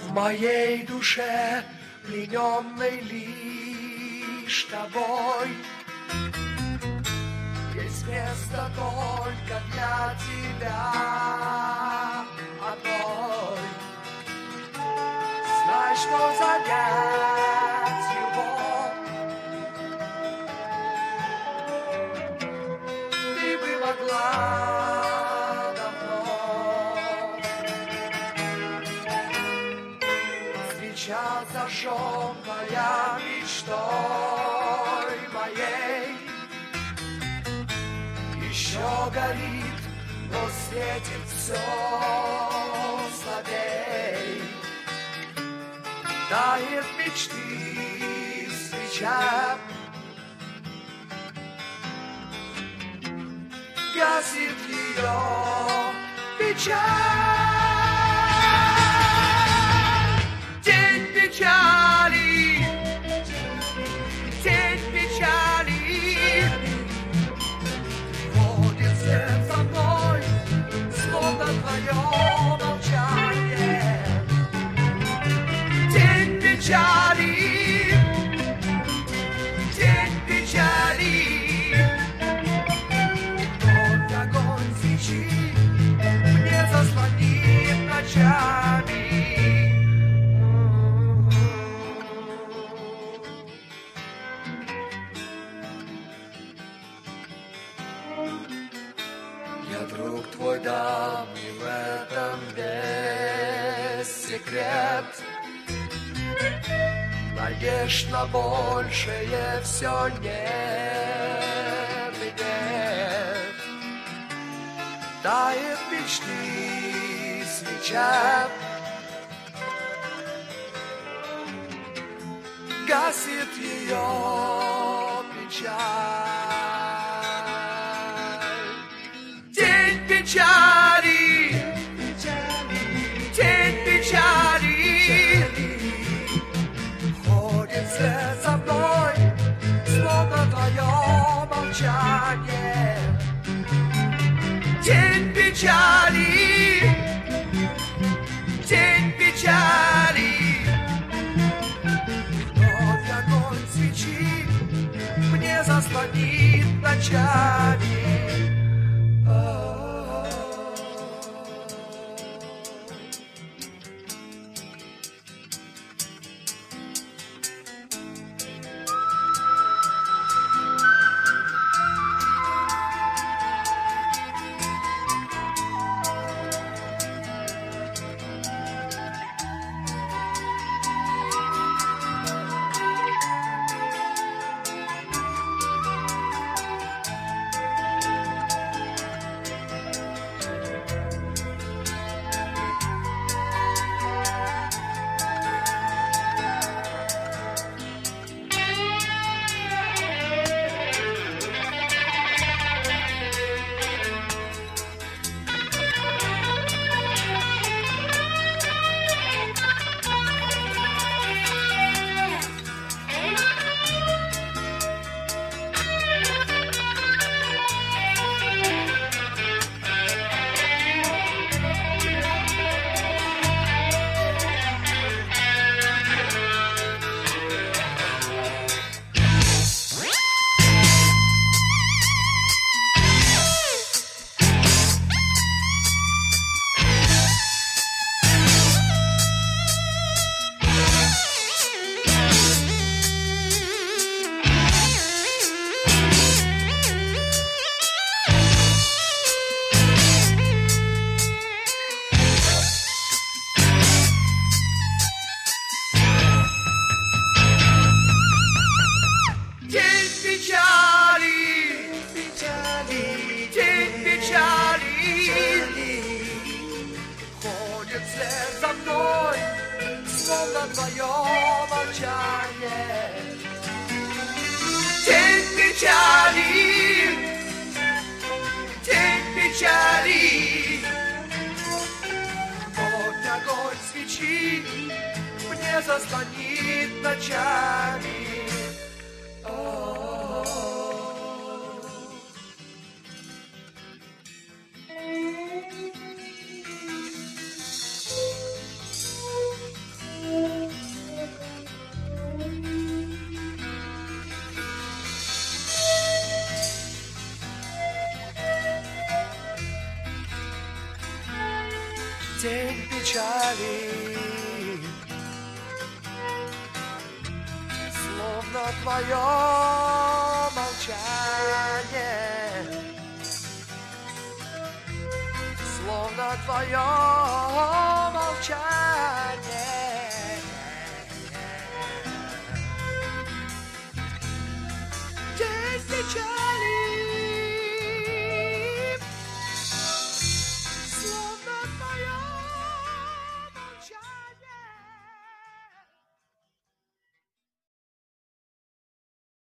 В моей душе, плененной лишь тобой, есть место только для тебя одной. Знай, что занять его ты бы могла давно. Свеча, зажженная мечтой моей, еще горит, но светит все слабей. Тает мечты свеча, гасит ее печаль. День печали, день печали, ходит след за мной, словно твое молчание. День печали, день печали, тот огонь свечи мне заслонит ночами. Я друг твой, дам, и в этом весь секрет. Надежд на большее все нет и нет. Тает мечты свеча, гасит ее печаль. День печали, день печали, ходит вслед за мной, словно твое молчание. День печали, день печали, вновь огонь свечи мне заслонит ночами. Твое молчание. День печали, день печали, вновь огонь свечи мне заслонит ночами. день печали, словно твое молчание, словно твое